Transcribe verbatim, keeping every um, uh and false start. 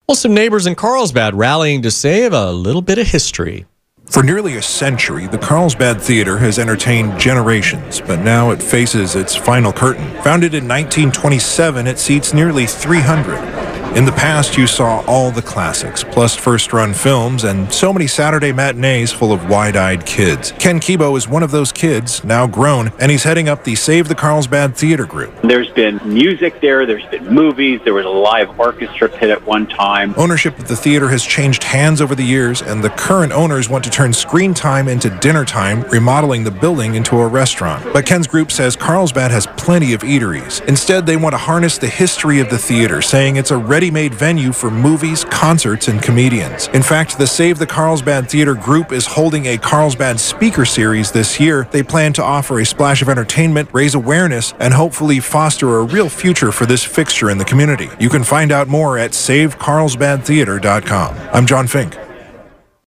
Well, some neighbors in Carlsbad rallying to save a little bit of history. For nearly a century, the Carlsbad Theater has entertained generations, but now it faces its final curtain. Founded in nineteen twenty-seven, it seats nearly three hundred. In the past, you saw all the classics, plus first-run films, and so many Saturday matinees full of wide-eyed kids. Ken Kibo is one of those kids, now grown, and he's heading up the Save the Carlsbad Theater Group. There's been music there, there's been movies, there was a live orchestra pit at one time. Ownership of the theater has changed hands over the years, and the current owners want to turn screen time into dinner time, remodeling the building into a restaurant. But Ken's group says Carlsbad has plenty of eateries. Instead, they want to harness the history of the theater, saying it's a ready-made venue for movies, concerts, and comedians. In fact, the Save the Carlsbad Theater Group is holding a Carlsbad speaker series this year. They plan to offer a splash of entertainment, raise awareness, and hopefully foster a real future for this fixture in the community. You can find out more at save carlsbad theater dot com. I'm John Fink.